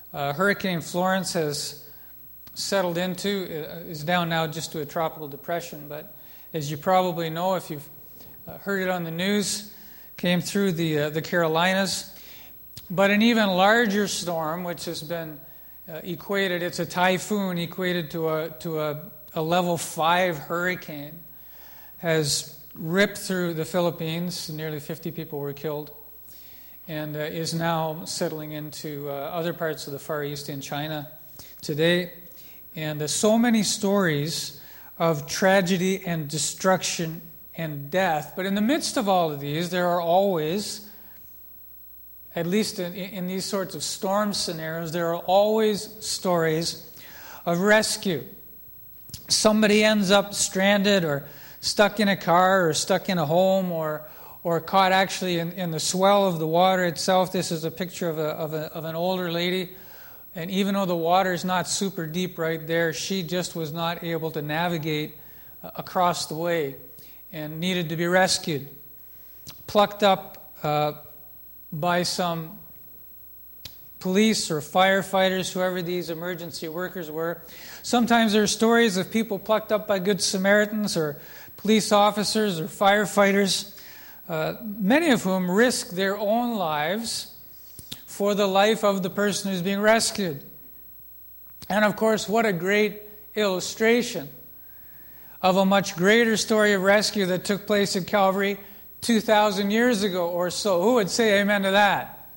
Hurricane Florence has settled into, is down now just to a tropical depression, but as you probably know, if you've heard it on the news, came through the Carolinas. But an even larger storm, which has been equated, it's a typhoon equated to a level 5 hurricane, has ripped through the Philippines. Nearly 50 people were killed, and is now settling into other parts of the Far East in China today. And so many stories of tragedy and destruction and death. But in the midst of all of these, there are always, at least in these sorts of storm scenarios, there are always stories of rescue. Somebody ends up stranded or stuck in a car or stuck in a home or caught actually in the swell of the water itself. This is a picture of an older lady. And even though the water is not super deep right there, she just was not able to navigate across the way and needed to be rescued. Plucked up by some police or firefighters, whoever these emergency workers were. Sometimes there are stories of people plucked up by Good Samaritans or police officers or firefighters, many of whom risk their own lives for the life of the person who's being rescued. And of course, what a great illustration of a much greater story of rescue that took place at Calvary 2,000 years ago or so. Who would say amen to that?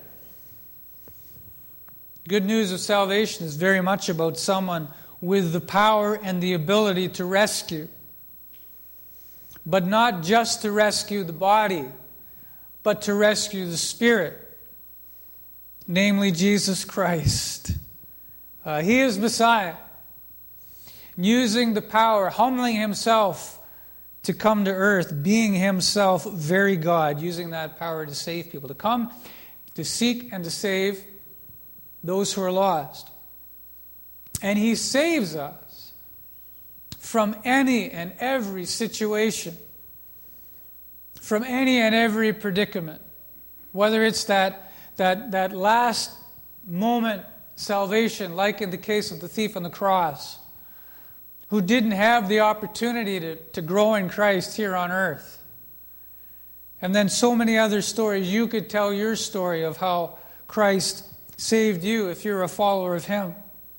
Good news of salvation is very much about someone with the power and the ability to rescue. But not just to rescue the body, but to rescue the spirit. Namely, Jesus Christ. He is Messiah. Using the power, humbling himself to come to earth, being himself very God, using that power to save people, to come, to seek and to save those who are lost. And he saves us from any and every situation, from any and every predicament, whether it's that last moment salvation, like in the case of the thief on the cross, who didn't have the opportunity to grow in Christ here on earth. And then so many other stories. You could tell your story of how Christ saved you if you're a follower of him.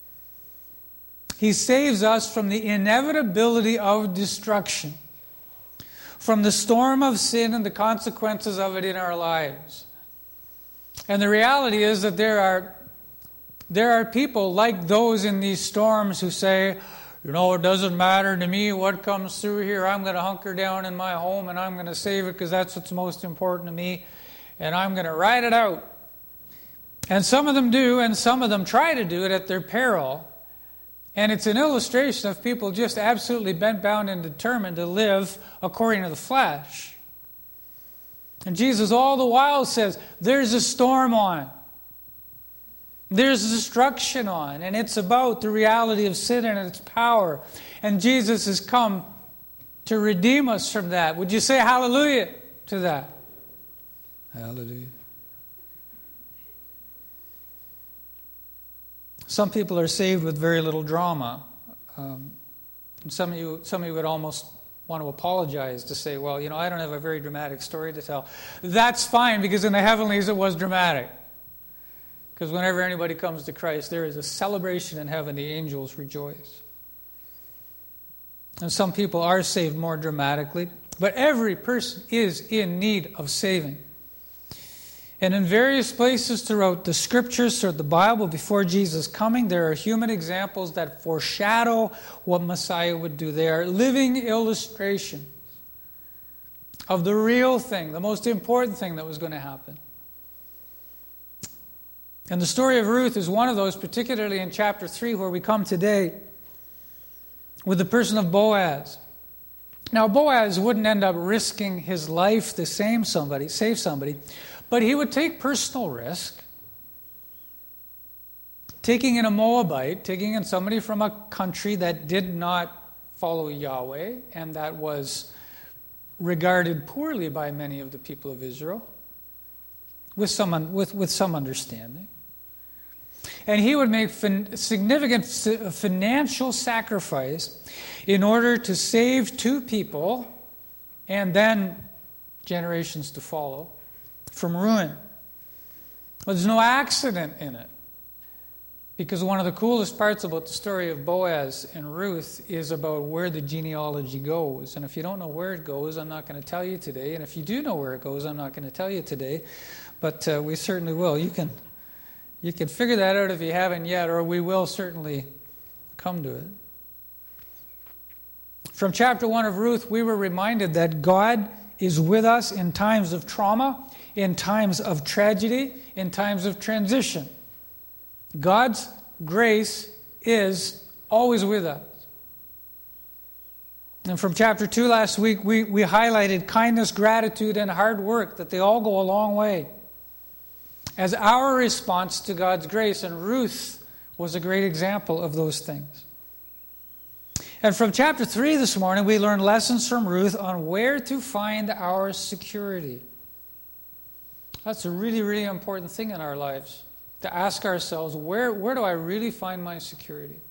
He saves us from the inevitability of destruction, from the storm of sin and the consequences of it in our lives. And the reality is that there are people like those in these storms who say, you know, it doesn't matter to me what comes through here. I'm going to hunker down in my home and I'm going to save it because that's what's most important to me. And I'm going to ride it out. And some of them do, and some of them try to do it at their peril. And it's an illustration of people just absolutely bent, bound, and determined to live according to the flesh. And Jesus all the while says, there's a storm on. There's destruction on. And it's about the reality of sin and its power. And Jesus has come to redeem us from that. Would you say hallelujah to that? Hallelujah. Some people are saved with very little drama. And some of you would almost want to apologize to say, well, you know, I don't have a very dramatic story to tell. That's fine, because in the heavenlies it was dramatic. Because whenever anybody comes to Christ, there is a celebration in heaven. The angels rejoice. And some people are saved more dramatically. But every person is in need of saving. And in various places throughout the Scriptures, throughout the Bible, before Jesus' coming, there are human examples that foreshadow what Messiah would do. They are living illustrations of the real thing, the most important thing that was going to happen. And the story of Ruth is one of those, particularly in chapter 3, where we come today with the person of Boaz. Now, Boaz wouldn't end up risking his life to save somebody, but he would take personal risk, taking in a Moabite, taking in somebody from a country that did not follow Yahweh and that was regarded poorly by many of the people of Israel, with some understanding. And he would make significant financial sacrifice in order to save two people and then generations to follow from ruin. Well, there's no accident in it. Because one of the coolest parts about the story of Boaz and Ruth is about where the genealogy goes. And if you don't know where it goes, I'm not going to tell you today. And if you do know where it goes, I'm not going to tell you today. But we certainly will. You can figure that out if you haven't yet, or we will certainly come to it. From chapter 1 of Ruth, we were reminded that God is with us in times of trauma, in times of tragedy, in times of transition. God's grace is always with us. And from chapter 2 last week, we highlighted kindness, gratitude, and hard work, that they all go a long way as our response to God's grace. And Ruth was a great example of those things. And from chapter 3 this morning, we learned lessons from Ruth on where to find our security. That's a really, really important thing in our lives. To ask ourselves, where do I really find my security?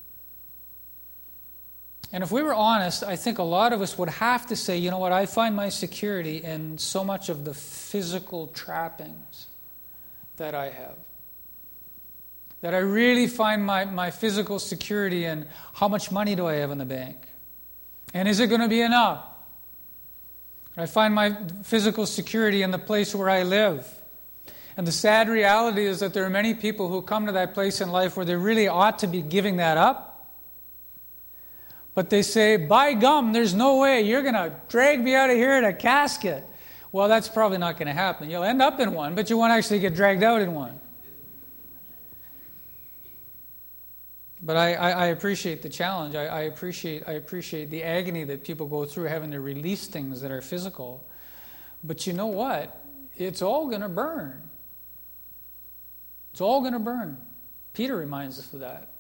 And if we were honest, I think a lot of us would have to say, you know what, I find my security in so much of the physical trappings that I have. That I really find my physical security in how much money do I have in the bank? And is it going to be enough? I find my physical security in the place where I live. And the sad reality is that there are many people who come to that place in life where they really ought to be giving that up. But they say, by gum, there's no way you're going to drag me out of here in a casket. Well, that's probably not going to happen. You'll end up in one, but you won't actually get dragged out in one. But I appreciate the challenge. I appreciate the agony that people go through having to release things that are physical. But you know what? It's all going to burn. It's all going to burn. Peter reminds us of that.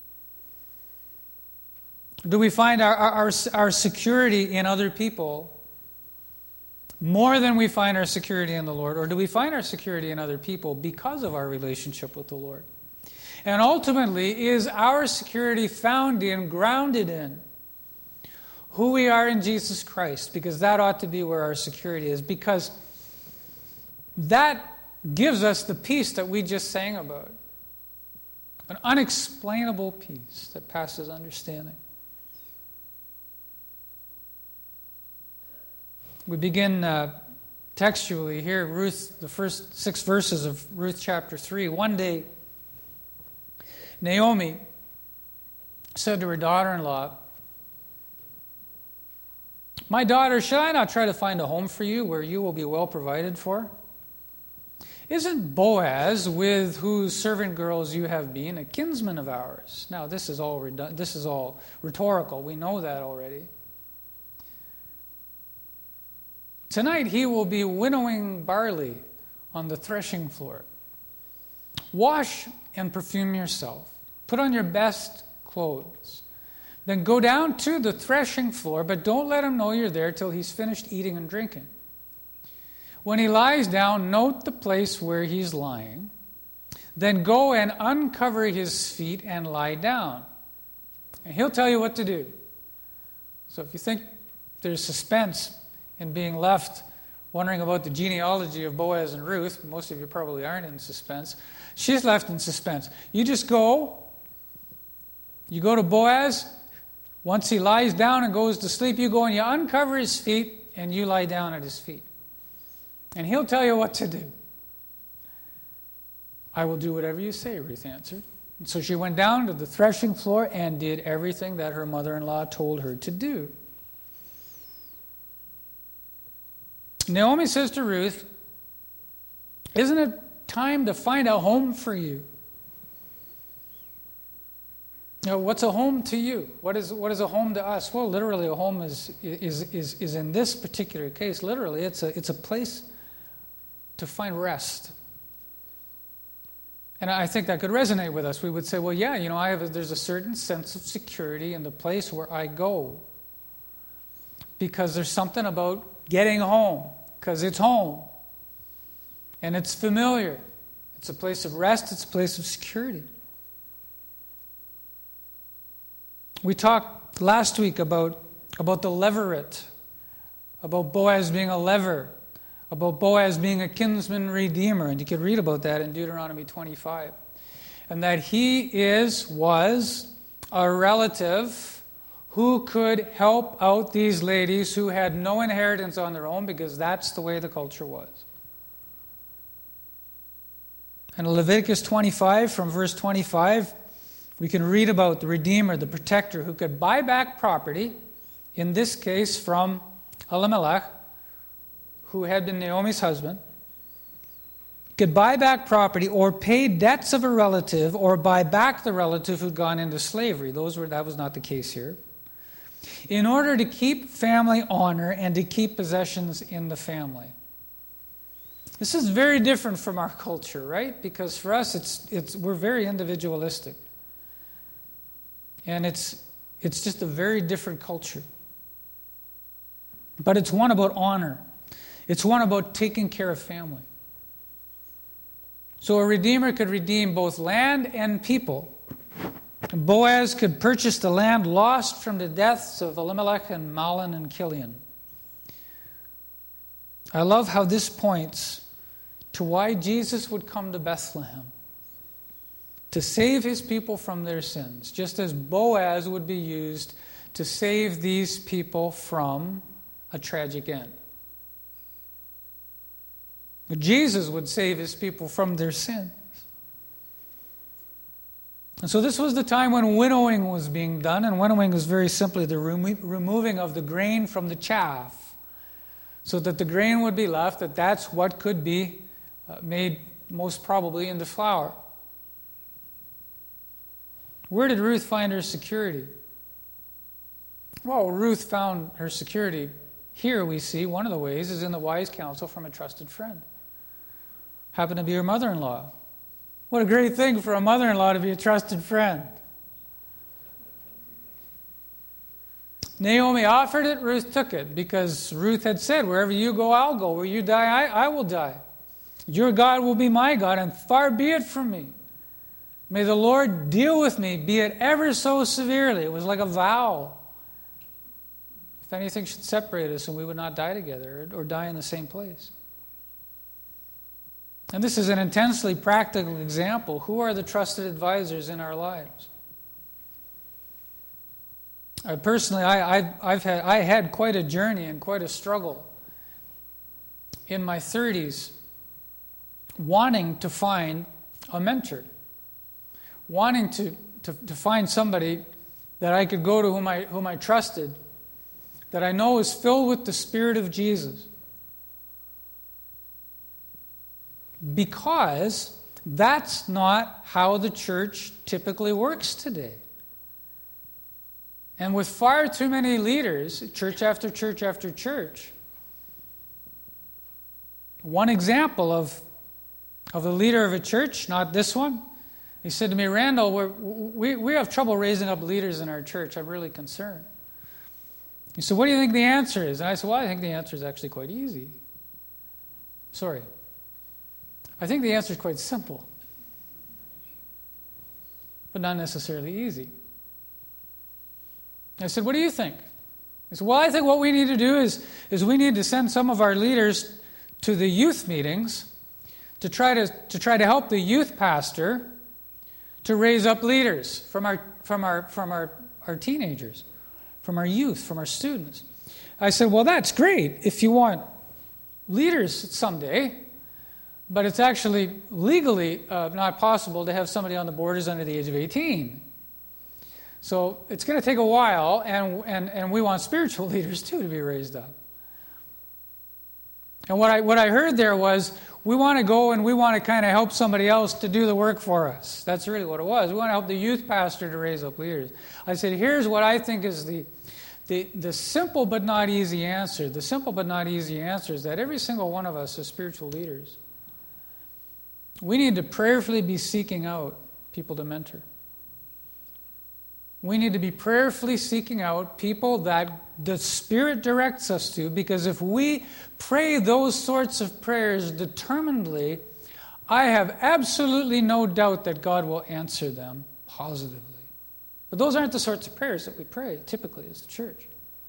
Do we find our security in other people more than we find our security in the Lord? Or do we find our security in other people because of our relationship with the Lord? And ultimately, is our security found in, grounded in, who we are in Jesus Christ? Because that ought to be where our security is. Because that gives us the peace that we just sang about. An unexplainable peace that passes understanding. We begin textually here, Ruth, the first 6 verses of Ruth chapter 3. One day, Naomi said to her daughter-in-law, "My daughter, should I not try to find a home for you where you will be well provided for? Isn't Boaz, with whose servant girls you have been, a kinsman of ours?" Now, this is all rhetorical. We know that already. "Tonight he will be winnowing barley on the threshing floor. Wash and perfume yourself. Put on your best clothes. Then go down to the threshing floor, but don't let him know you're there till he's finished eating and drinking. When he lies down, note the place where he's lying. Then go and uncover his feet and lie down. And he'll tell you what to do." So if you think there's suspense in being left wondering about the genealogy of Boaz and Ruth, most of you probably aren't in suspense. She's left in suspense. You just go. You go to Boaz. Once he lies down and goes to sleep, you go and you uncover his feet and you lie down at his feet. And he'll tell you what to do. "I will do whatever you say," Ruth answered. And so she went down to the threshing floor and did everything that her mother-in-law told her to do. Naomi says to Ruth, "Isn't it time to find a home for you?" Now, what's a home to you? What is a home to us? Well, literally, a home is in this particular case, literally, it's a place to find rest. And I think that could resonate with us. We would say, well, yeah, there's a certain sense of security in the place where I go. Because there's something about getting home, because it's home. And it's familiar. It's a place of rest. It's a place of security. We talked last week about the leveret, about Boaz being a lever, about Boaz being a kinsman redeemer, and you could read about that in Deuteronomy 25. And that he was a relative who could help out these ladies who had no inheritance on their own, because that's the way the culture was. And in Leviticus 25, from verse 25, we can read about the Redeemer, the Protector, who could buy back property, in this case from Elimelech, who had been Naomi's husband, could buy back property or pay debts of a relative or buy back the relative who'd gone into slavery. That was not the case here. In order to keep family honor and to keep possessions in the family. This is very different from our culture, right? Because for us, we're very individualistic. And it's just a very different culture. But it's one about honor. It's one about taking care of family. So a redeemer could redeem both land and people. And Boaz could purchase the land lost from the deaths of Elimelech and Mahlon and Chilion. I love how this points to why Jesus would come to Bethlehem. To save his people from their sins, just as Boaz would be used to save these people from a tragic end. Jesus would save his people from their sins. And so this was the time when winnowing was being done, and winnowing is very simply the removing of the grain from the chaff, so that the grain would be left, that's what could be made most probably into flour. Where did Ruth find her security? Well, Ruth found her security here, we see, one of the ways is in the wise counsel from a trusted friend. Happened to be her mother-in-law. What a great thing for a mother-in-law to be a trusted friend. Naomi offered it, Ruth took it, because Ruth had said, wherever you go, I'll go. Where you die, I will die. Your God will be my God, and far be it from me. May the Lord deal with me, be it ever so severely. It was like a vow. If anything should separate us and we would not die together or die in the same place. And this is an intensely practical example. Who are the trusted advisors in our lives? I had quite a journey and quite a struggle in my 30s, wanting to find a mentor, wanting to find somebody that I could go to whom I trusted, that I know is filled with the Spirit of Jesus. Because that's not how the church typically works today. And with far too many leaders, church after church after church, one example of a leader of a church, not this one, he said to me, Randall, we have trouble raising up leaders in our church. I'm really concerned. He said, what do you think the answer is? And I said, well, I think the answer is actually quite easy. I think the answer is quite simple, but not necessarily easy. I said, what do you think? He said, well, I think what we need to do is we need to send some of our leaders to the youth meetings to try to help the youth pastor to raise up leaders from our teenagers, from our youth, from our students. I said, well, that's great if you want leaders someday, but it's actually legally not possible to have somebody on the board who's under the age of 18. So it's going to take a while, and we want spiritual leaders too to be raised up. And what I heard there was, we want to go and we want to kind of help somebody else to do the work for us. That's really what it was. We want to help the youth pastor to raise up leaders. I said, here's what I think is the simple but not easy answer. The simple but not easy answer is that every single one of us is spiritual leaders. We need to prayerfully be seeking out people to mentor. We need to be prayerfully seeking out people that the Spirit directs us to, because if we pray those sorts of prayers determinedly, I have absolutely no doubt that God will answer them positively. But those aren't the sorts of prayers that we pray typically as the church.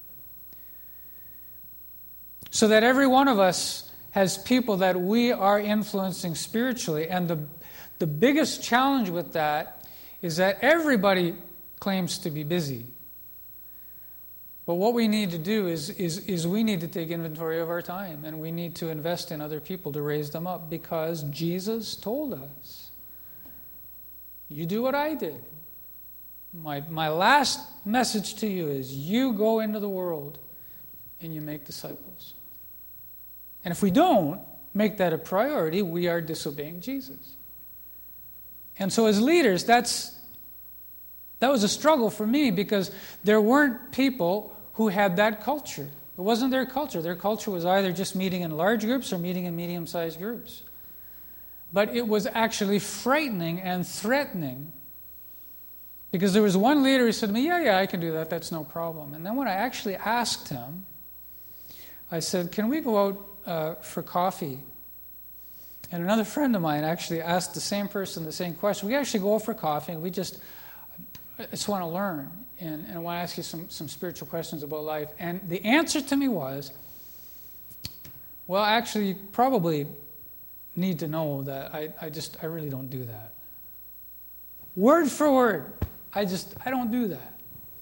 So that every one of us has people that we are influencing spiritually. And the biggest challenge with that is that everybody claims to be busy. But what we need to do is we need to take inventory of our time, and we need to invest in other people to raise them up, because Jesus told us, you do what I did. My last message to you is, you go into the world and you make disciples. And if we don't make that a priority, we are disobeying Jesus. And so as leaders, that was a struggle for me, because there weren't people who had that culture. It wasn't their culture. Their culture was either just meeting in large groups or meeting in medium-sized groups. But it was actually frightening and threatening, because there was one leader who said to me, yeah, I can do that. That's no problem. And then when I actually asked him, I said, can we go out for coffee? And another friend of mine actually asked the same person the same question. We actually go out for coffee, and I just want to learn. And I want to ask you some spiritual questions about life. And the answer to me was, well, actually, you probably need to know that I really don't do that. Word for word. I don't do that.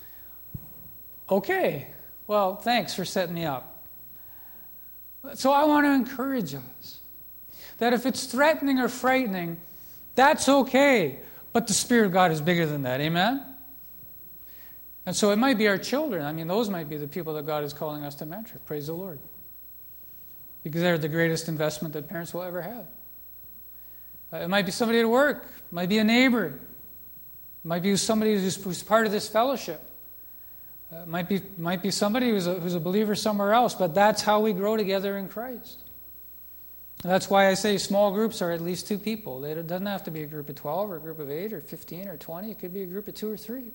Okay. Well, thanks for setting me up. So I want to encourage us that if it's threatening or frightening, that's okay. But the Spirit of God is bigger than that. Amen? And so it might be our children. I mean, those might be the people that God is calling us to mentor. Praise the Lord. Because they're the greatest investment that parents will ever have. It might be somebody at work. It might be a neighbor. It might be somebody who's part of this fellowship. It might be somebody who's a believer somewhere else. But that's how we grow together in Christ. And that's why I say small groups are at least 2 people. It doesn't have to be a group of 12 or a group of 8 or 15 or 20. It could be a group of 2 or 3.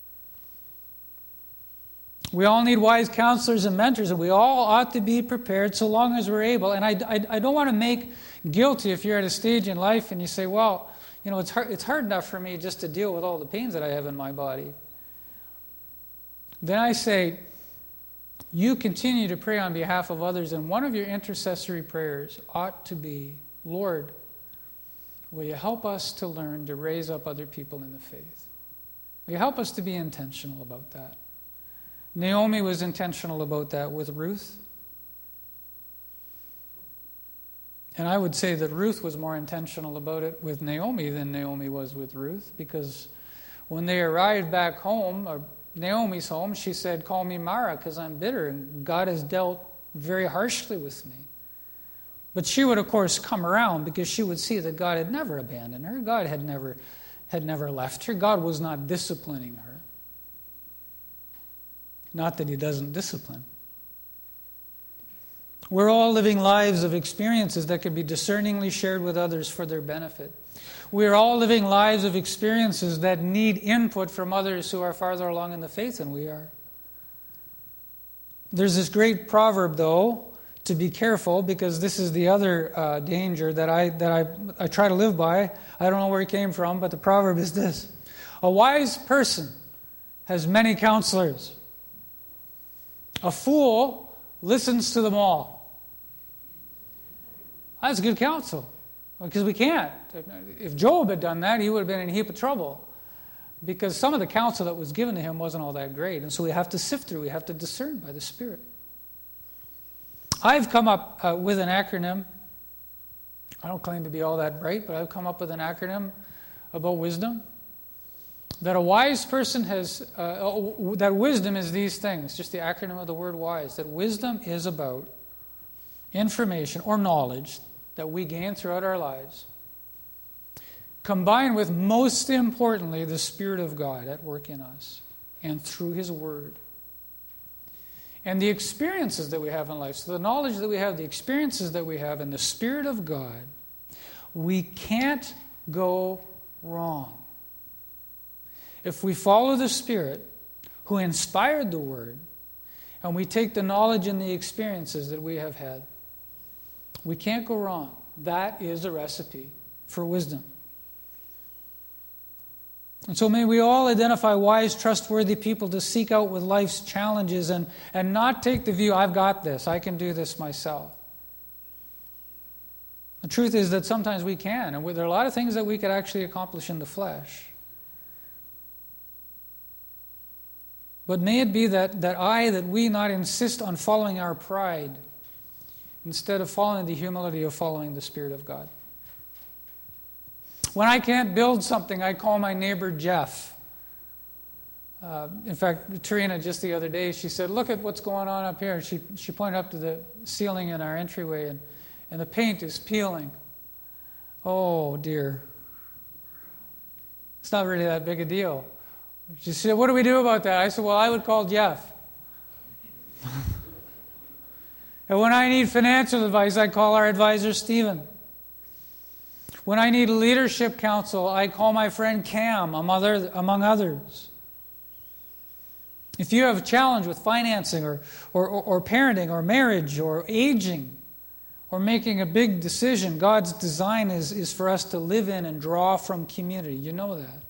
We all need wise counselors and mentors, and we all ought to be prepared so long as we're able. And I don't want to make guilty if you're at a stage in life and you say, well, it's hard enough for me just to deal with all the pains that I have in my body. Then I say, you continue to pray on behalf of others, and one of your intercessory prayers ought to be, Lord, will you help us to learn to raise up other people in the faith? Will you help us to be intentional about that? Naomi was intentional about that with Ruth. And I would say that Ruth was more intentional about it with Naomi than Naomi was with Ruth, because when they arrived back home, or Naomi's home, she said, call me Mara, because I'm bitter, and God has dealt very harshly with me. But she would, of course, come around, because she would see that God had never abandoned her. God had never left her. God was not disciplining her. Not that he doesn't discipline. We're all living lives of experiences that can be discerningly shared with others for their benefit. We're all living lives of experiences that need input from others who are farther along in the faith than we are. There's this great proverb, though, to be careful, because this is the other danger that I try to live by. I don't know where it came from, but the proverb is this: a wise person has many counselors. A fool listens to them all. That's good counsel, because we can't. If Job had done that, he would have been in a heap of trouble, because some of the counsel that was given to him wasn't all that great. And so we have to sift through. We have to discern by the Spirit. I've come up with an acronym. I don't claim to be all that bright, but I've come up with an acronym about wisdom. That a wise person has, that wisdom is these things, just the acronym of the word wise, that wisdom is about information or knowledge that we gain throughout our lives, combined with, most importantly, the Spirit of God at work in us and through His Word. And the experiences that we have in life, so the knowledge that we have, the experiences that we have, and the Spirit of God, we can't go wrong. If we follow the Spirit who inspired the Word, and we take the knowledge and the experiences that we have had, we can't go wrong. That is a recipe for wisdom. And so may we all identify wise, trustworthy people to seek out with life's challenges and not take the view, I've got this, I can do this myself. The truth is that sometimes we can, and there are a lot of things that we could actually accomplish in the flesh. But may it be that we not insist on following our pride instead of following the humility of following the Spirit of God. When I can't build something, I call my neighbor Jeff. In fact, Tarina, just the other day, she said, look at what's going on up here. She pointed up to the ceiling in our entryway, and the paint is peeling. Oh, dear. It's not really that big a deal. She said, what do we do about that? I said, well, I would call Jeff. And when I need financial advice, I call our advisor, Stephen. When I need leadership counsel, I call my friend Cam, among others. If you have a challenge with financing or parenting or marriage or aging or making a big decision, God's design is for us to live in and draw from community. You know that.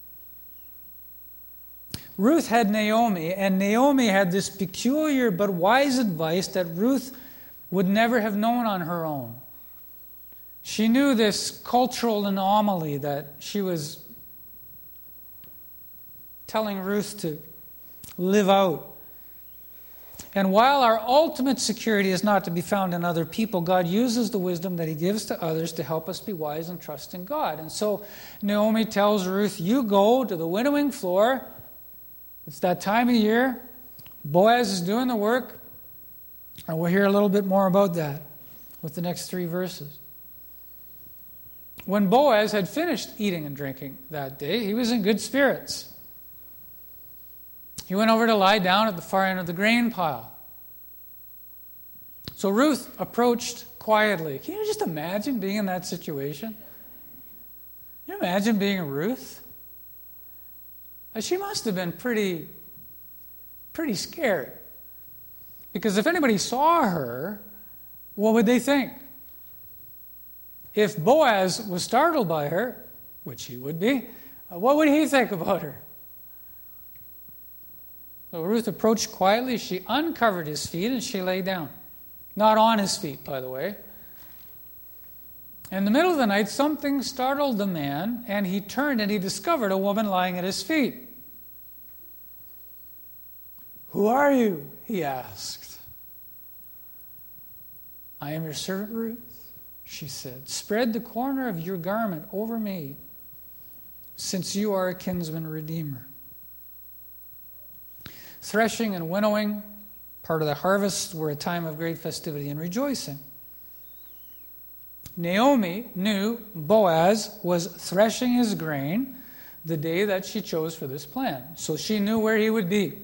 Ruth had Naomi, and Naomi had this peculiar but wise advice that Ruth would never have known on her own. She knew this cultural anomaly that she was telling Ruth to live out. And while our ultimate security is not to be found in other people, God uses the wisdom that He gives to others to help us be wise and trust in God. And so Naomi tells Ruth, you go to the winnowing floor. It's that time of year. Boaz is doing the work. And we'll hear a little bit more about that with the next 3 verses. When Boaz had finished eating and drinking that day, he was in good spirits. He went over to lie down at the far end of the grain pile. So Ruth approached quietly. Can you just imagine being in that situation? Can you imagine being Ruth? She must have been pretty scared. Because if anybody saw her, what would they think? If Boaz was startled by her, which he would be, what would he think about her? So Ruth approached quietly. She uncovered his feet and she lay down. Not on his feet, by the way. In the middle of the night, something startled the man, and he turned and he discovered a woman lying at his feet. Who are you? He asked. I am your servant Ruth, she said. Spread the corner of your garment over me, since you are a kinsman redeemer. Threshing and winnowing, part of the harvest, were a time of great festivity and rejoicing. Naomi knew Boaz was threshing his grain the day that she chose for this plan. So she knew where he would be.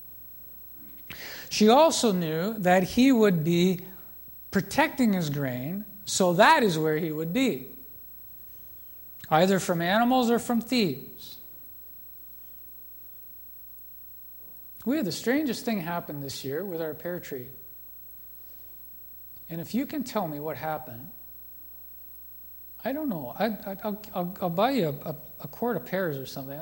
She also knew that he would be protecting his grain, so that is where he would be, either from animals or from thieves. We had the strangest thing happen this year with our pear tree. And if you can tell me what happened, I don't know. I'll buy you a quart of pears or something.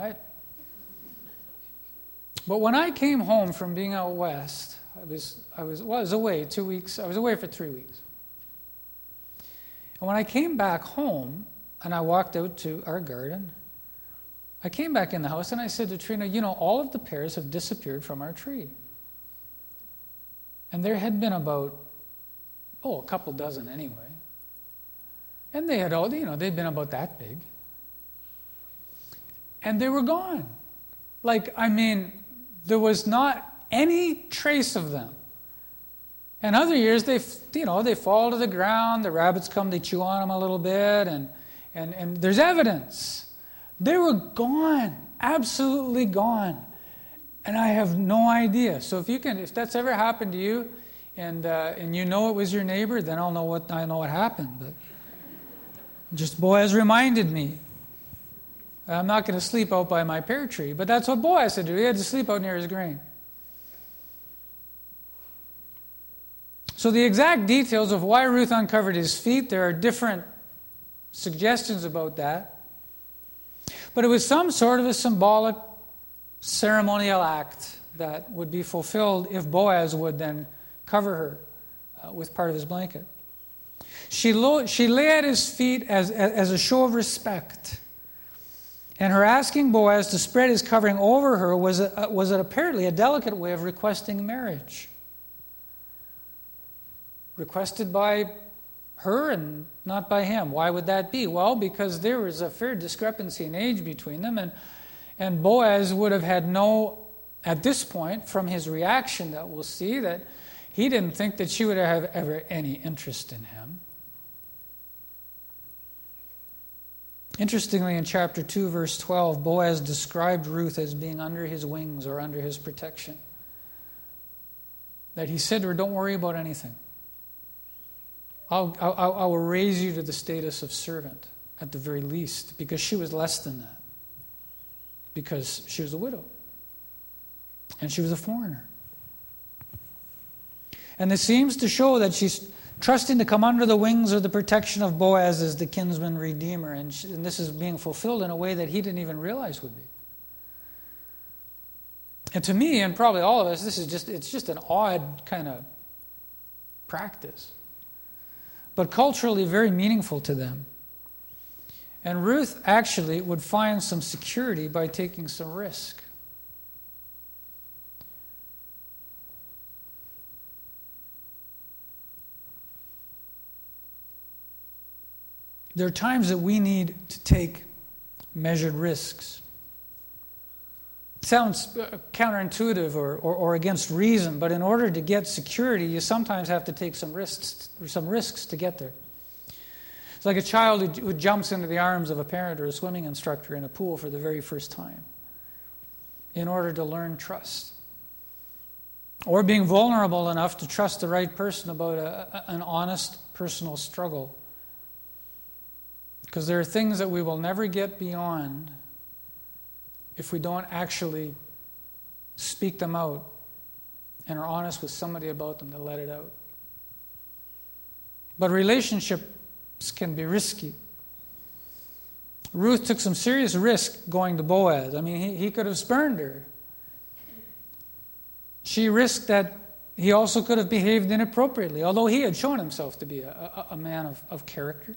But when I came home from being out west, I was away 2 weeks. I was away for 3 weeks. And when I came back home and I walked out to our garden, I came back in the house and I said to Trina, all of the pears have disappeared from our tree. And there had been about, a couple dozen anyway. And they had all, they'd been about that big. And they were gone. There was not any trace of them. And other years, they fall to the ground, the rabbits come, they chew on them a little bit, and there's evidence. They were gone, absolutely gone. And I have no idea. So if that's ever happened to you, and you know it was your neighbor, then I know what happened. But just Boaz reminded me. I'm not going to sleep out by my pear tree, but that's what Boaz had to do. He had to sleep out near his grain. So the exact details of why Ruth uncovered his feet, there are different suggestions about that. But it was some sort of a symbolic ceremonial act that would be fulfilled if Boaz would then cover her with part of his blanket. She lay at his feet as a show of respect. And her asking Boaz to spread his covering over her was apparently a delicate way of requesting marriage. Requested by her and not by him. Why would that be? Well, because there was a fair discrepancy in age between them, and Boaz would have had at this point, from his reaction that we'll see, that he didn't think that she would have ever any interest in him. Interestingly, in chapter 2, verse 12, Boaz described Ruth as being under his wings or under his protection. That he said to her, don't worry about anything. I will raise you to the status of servant, at the very least, because she was less than that. Because she was a widow. And she was a foreigner. And this seems to show that she's trusting to come under the wings or the protection of Boaz as the kinsman redeemer. And this is being fulfilled in a way that he didn't even realize would be. And to me, and probably all of us, it's just an odd kind of practice. But culturally very meaningful to them. And Ruth actually would find some security by taking some risk. There are times that we need to take measured risks. It sounds counterintuitive or against reason, but in order to get security, you sometimes have to take some risks to get there. It's like a child who jumps into the arms of a parent or a swimming instructor in a pool for the very first time in order to learn trust. Or being vulnerable enough to trust the right person about an honest personal struggle. Because there are things that we will never get beyond if we don't actually speak them out and are honest with somebody about them to let it out. But relationships can be risky. Ruth took some serious risk going to Boaz. I mean, he could have spurned her. She risked that he also could have behaved inappropriately, although he had shown himself to be a man of character.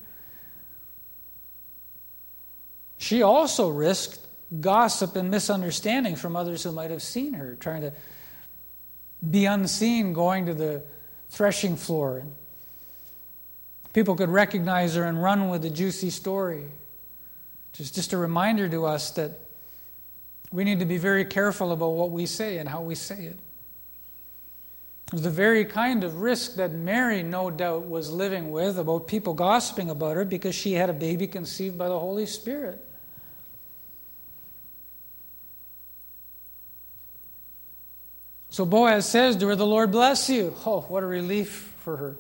She also risked gossip and misunderstanding from others who might have seen her, trying to be unseen going to the threshing floor. People could recognize her and run with a juicy story. Just a reminder to us that we need to be very careful about what we say and how we say it. It was the very kind of risk that Mary, no doubt, was living with about people gossiping about her because she had a baby conceived by the Holy Spirit. So Boaz says to her, "The Lord bless you." Oh, what a relief for her.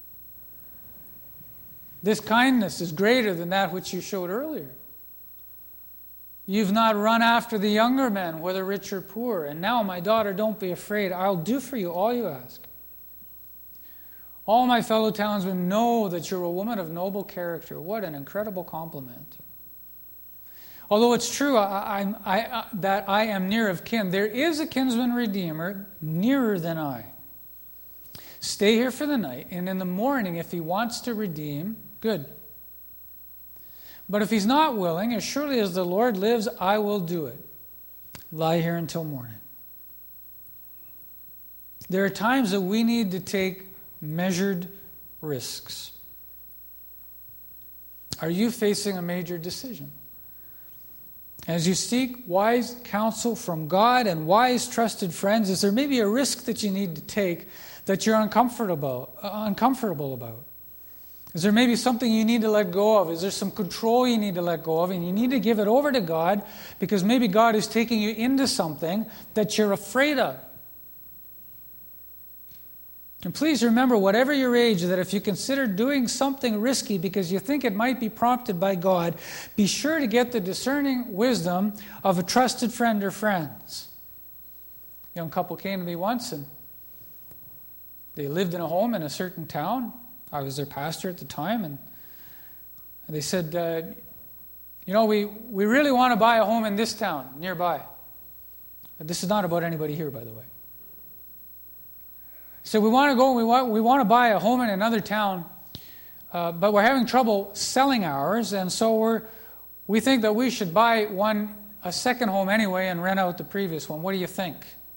This kindness is greater than that which you showed earlier. You've not run after the younger men, whether rich or poor. And now, my daughter, don't be afraid. I'll do for you all you ask. All my fellow townsmen know that you're a woman of noble character. What an incredible compliment. Although it's true that I am near of kin, there is a kinsman redeemer nearer than I. Stay here for the night, and in the morning, if he wants to redeem, good. But if he's not willing, as surely as the Lord lives, I will do it. Lie here until morning. There are times that we need to take measured risks. Are you facing a major decision? As you seek wise counsel from God and wise, trusted friends, is there maybe a risk that you need to take that you're uncomfortable about? Is there maybe something you need to let go of? Is there some control you need to let go of? And you need to give it over to God because maybe God is taking you into something that you're afraid of. And please remember, whatever your age, that if you consider doing something risky because you think it might be prompted by God, be sure to get the discerning wisdom of a trusted friend or friends. A young couple came to me once and they lived in a home in a certain town. I was their pastor at the time, and They said, we really want to buy a home in this town nearby. This is not about anybody here, by the way. So we want to go, we want to buy a home in another town, but we're having trouble selling ours, and so we think that we should buy a second home anyway and rent out the previous one. What do you think?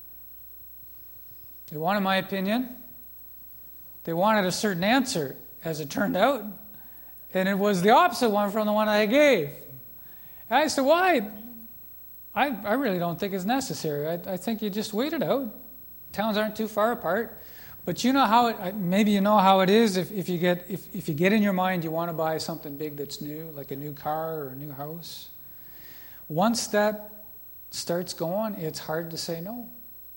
They wanted my opinion. They wanted a certain answer, as it turned out, and it was the opposite one from the one I gave. And I said, why? I really don't think it's necessary. I think you just wait it out. Towns aren't too far apart. But you know how maybe you know how it is if you get in your mind you want to buy something big that's new, like a new car or a new house. Once that starts going, it's hard to say no.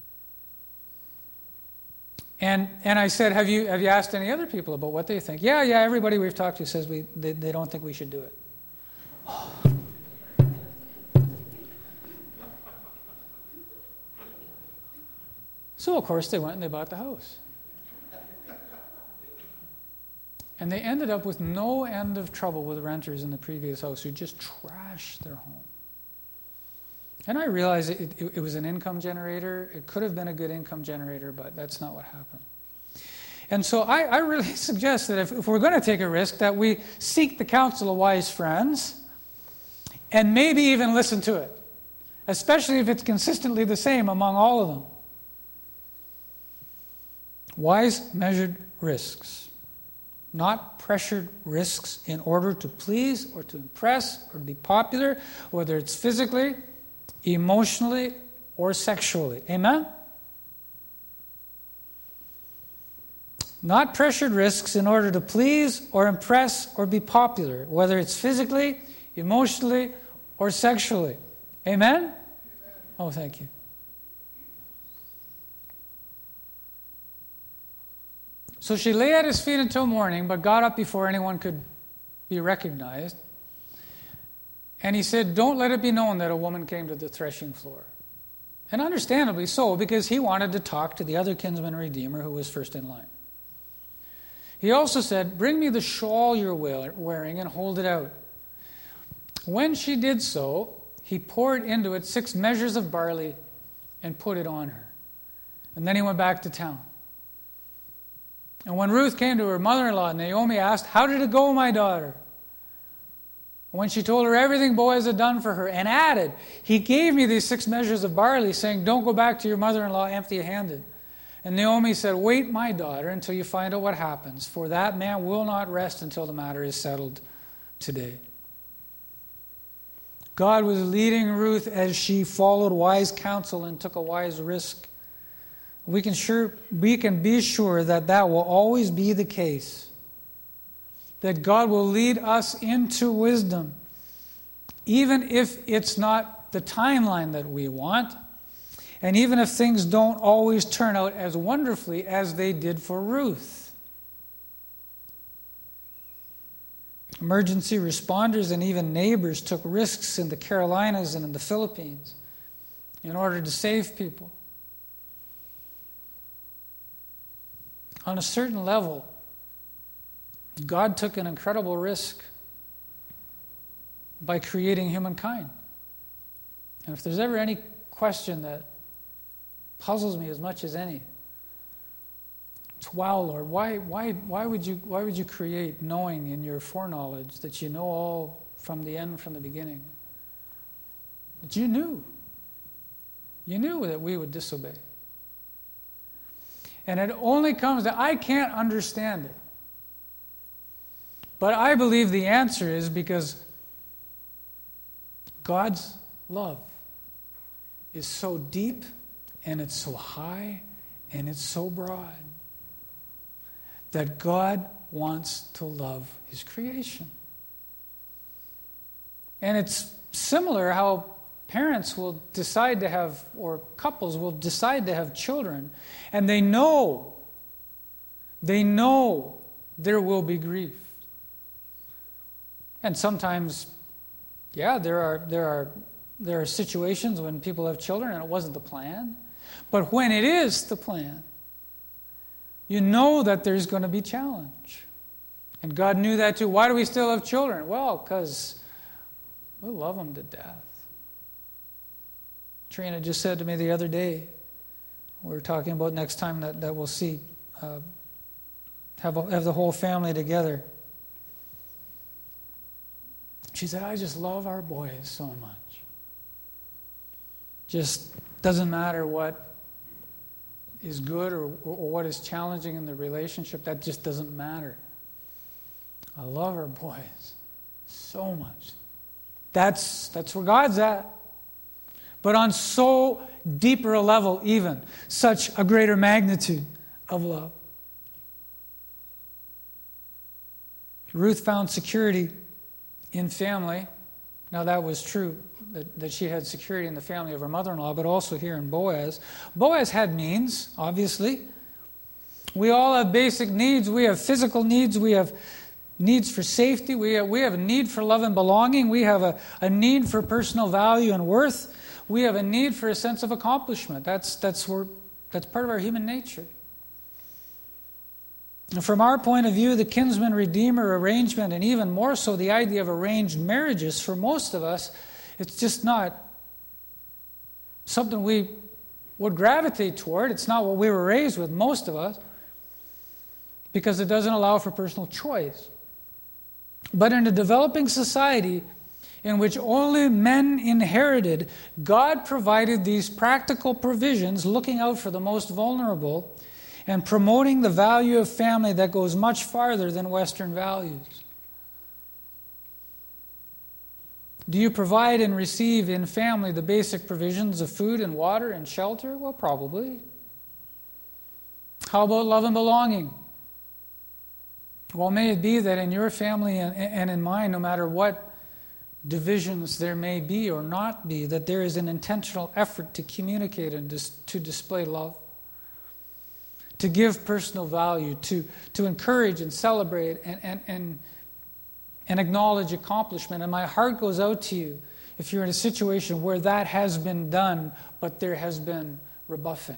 And I said, have you asked any other people about what they think? Yeah, everybody we've talked to says they don't think we should do it. So of course they went and they bought the house. And they ended up with no end of trouble with renters in the previous house who just trashed their home. And I realized it was an income generator. It could have been a good income generator, but that's not what happened. And so I really suggest that if we're going to take a risk, that we seek the counsel of wise friends and maybe even listen to it, especially if it's consistently the same among all of them. Wise, measured risks. Not pressured risks in order to please or to impress or to be popular, whether it's physically, emotionally, or sexually. Amen? Not pressured risks in order to please or impress or be popular, whether it's physically, emotionally, or sexually. Amen? Oh, thank you. So she lay at his feet until morning, but got up before anyone could be recognized. And he said, don't let it be known that a woman came to the threshing floor. And understandably so, because he wanted to talk to the other kinsman redeemer who was first in line. He also said, bring me the shawl you're wearing and hold it out. When she did so, he poured into it 6 measures of barley and put it on her. And then he went back to town. And when Ruth came to her mother-in-law, Naomi asked, how did it go, my daughter? When she told her everything Boaz had done for her, and added, he gave me these 6 measures of barley, saying, don't go back to your mother-in-law empty-handed. And Naomi said, wait, my daughter, until you find out what happens, for that man will not rest until the matter is settled today. God was leading Ruth as she followed wise counsel and took a wise risk. We can be sure that will always be the case. That God will lead us into wisdom, even if it's not the timeline that we want, and even if things don't always turn out as wonderfully as they did for Ruth. Emergency responders and even neighbors took risks in the Carolinas and in the Philippines in order to save people. On a certain level, God took an incredible risk by creating humankind. And if there's ever any question that puzzles me as much as any, it's, wow, Lord, why would you create, knowing in your foreknowledge that you know all from the end, from the beginning? That you knew that we would disobey. And it only comes that I can't understand it. But I believe the answer is because God's love is so deep and it's so high and it's so broad that God wants to love his creation. And it's similar how parents will decide to have, or couples will decide to have children, and they know there will be grief. And sometimes, there are situations when people have children and it wasn't the plan. But when it is the plan, you know that there's going to be challenge. And God knew that too. Why do we still have children? Well, because we love them to death. Trina just said to me the other day, we were talking about next time that we'll see, have the whole family together. She said, I just love our boys so much. Just doesn't matter what is good or what is challenging in the relationship. That just doesn't matter. I love our boys so much. That's where God's at. But on so deeper a level even, such a greater magnitude of love. Ruth found security in family. Now that was true, that she had security in the family of her mother-in-law, but also here in Boaz. Boaz had means, obviously. We all have basic needs. We have physical needs. We have needs for safety. We have a need for love and belonging. We have a need for personal value and worth. We have a need for a sense of accomplishment. That's part of our human nature. And from our point of view, the kinsman-redeemer arrangement, and even more so the idea of arranged marriages, for most of us, it's just not something we would gravitate toward. It's not what we were raised with, most of us, because it doesn't allow for personal choice. But in a developing society in which only men inherited, God provided these practical provisions, looking out for the most vulnerable and promoting the value of family that goes much farther than Western values. Do you provide and receive in family the basic provisions of food and water and shelter? Well, probably. How about love and belonging? Well, may it be that in your family and in mine, no matter what divisions there may be or not be, that there is an intentional effort to communicate and to display love, to give personal value, to encourage and celebrate and acknowledge accomplishment. And my heart goes out to you if you're in a situation where that has been done, but there has been rebuffing.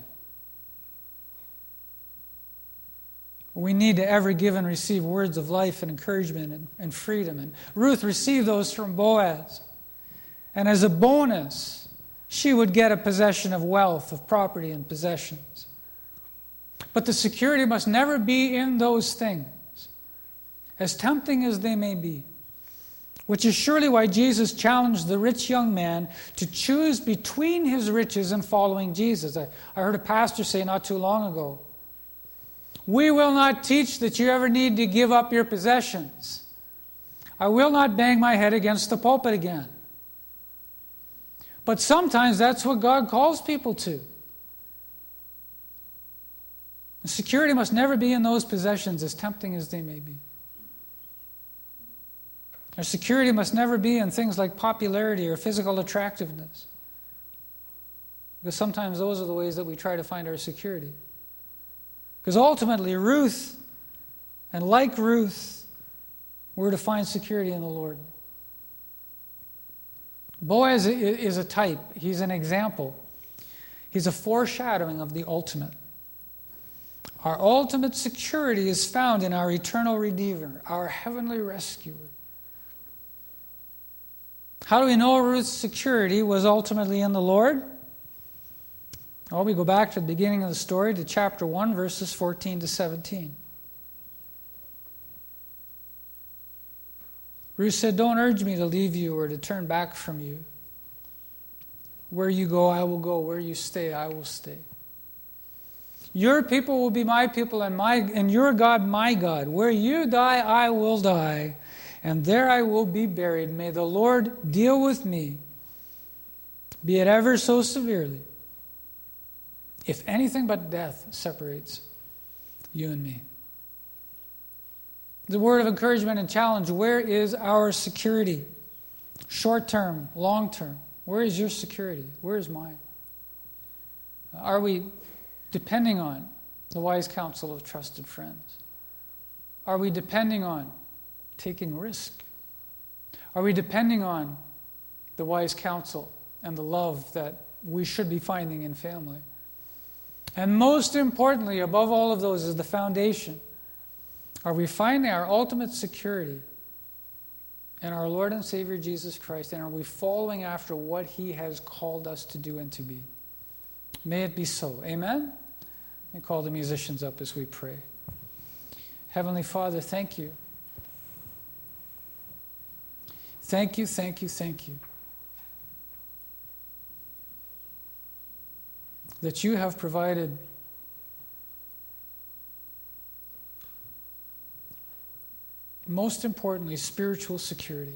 We need to ever give and receive words of life and encouragement and freedom. And Ruth received those from Boaz. And as a bonus, she would get a possession of wealth, of property and possessions. But the security must never be in those things, as tempting as they may be. Which is surely why Jesus challenged the rich young man to choose between his riches and following Jesus. I heard a pastor say not too long ago, we will not teach that you ever need to give up your possessions. I will not bang my head against the pulpit again. But sometimes that's what God calls people to. The security must never be in those possessions, as tempting as they may be. Our security must never be in things like popularity or physical attractiveness. Because sometimes those are the ways that we try to find our security. Because ultimately, Ruth, and like Ruth, we're to find security in the Lord. Boaz is a type. He's an example. He's a foreshadowing of the ultimate. Our ultimate security is found in our eternal Redeemer, our heavenly rescuer. How do we know Ruth's security was ultimately in the Lord? Well, we go back to the beginning of the story, to chapter 1, verses 14 to 17. Ruth said, don't urge me to leave you or to turn back from you. Where you go, I will go. Where you stay, I will stay. Your people will be my people, and your God my God. Where you die, I will die, and there I will be buried. May the Lord deal with me, be it ever so severely, if anything but death separates you and me. The word of encouragement and challenge, where is our security? Short term, long term. Where is your security? Where is mine? Are we depending on the wise counsel of trusted friends? Are we depending on taking risk? Are we depending on the wise counsel and the love that we should be finding in family? And most importantly, above all of those, is the foundation Are we finding our ultimate security in our Lord and Savior Jesus Christ, and are we following after what He has called us to do and to be? May it be so. Amen? And call the musicians up as we pray. Heavenly Father, thank you. Thank you, thank you, thank you. That you have provided most importantly, spiritual security.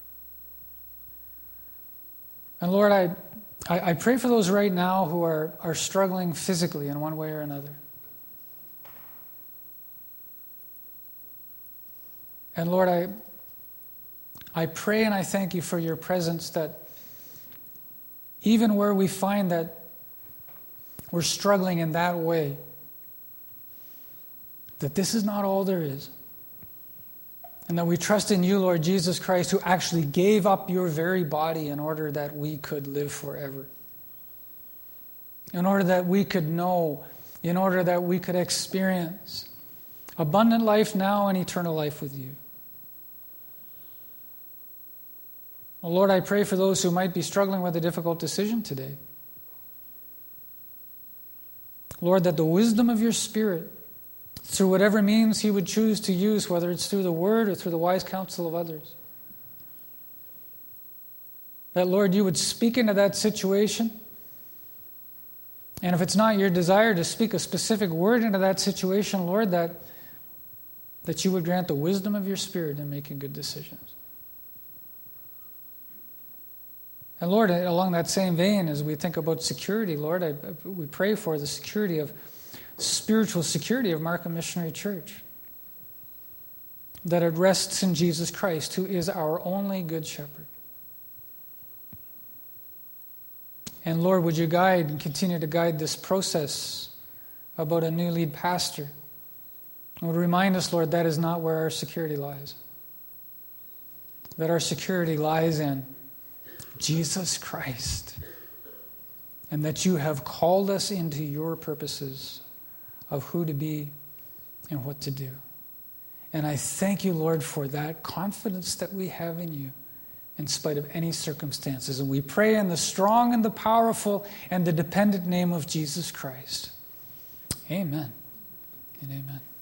And Lord, I pray for those right now who are struggling physically in one way or another. And Lord, I pray and I thank you for your presence, that even where we find that we're struggling in that way, that this is not all there is. And that we trust in you, Lord Jesus Christ, who actually gave up your very body in order that we could live forever. In order that we could know, in order that we could experience abundant life now and eternal life with you. Well, Lord, I pray for those who might be struggling with a difficult decision today. Lord, that the wisdom of your Spirit, through whatever means He would choose to use, whether it's through the Word or through the wise counsel of others, that, Lord, you would speak into that situation. And if it's not your desire to speak a specific word into that situation, Lord, that you would grant the wisdom of your Spirit in making good decisions. And Lord, along that same vein, as we think about security, Lord, we pray for the security of spiritual security of Markham Missionary Church. That it rests in Jesus Christ, who is our only good shepherd. And Lord, would you guide and continue to guide this process about a new lead pastor? And would remind us, Lord, that is not where our security lies. That our security lies in Jesus Christ. And that you have called us into your purposes of who to be and what to do. And I thank you, Lord, for that confidence that we have in you in spite of any circumstances. And we pray in the strong and the powerful and the dependent name of Jesus Christ. Amen and amen.